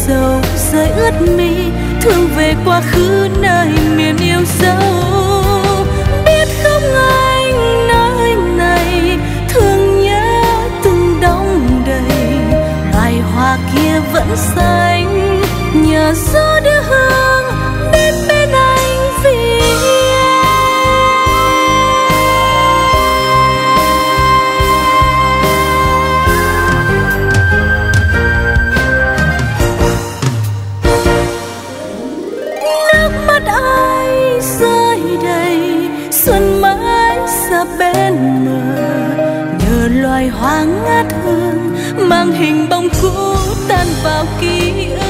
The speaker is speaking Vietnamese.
sầu rơi ướt mi, thương về quá khứ nơi miền yêu dấu. Biết không anh nơi này thương nhớ từng đong đầy, loài hoa kia vẫn xanh nhờ gió đưa hương đến bên anh vì nước mắt ai rơi đầy, xuân mãi xa bên bờ, nhờ loài hoa ngát hương mang hình bóng cũ tan vào ký ức.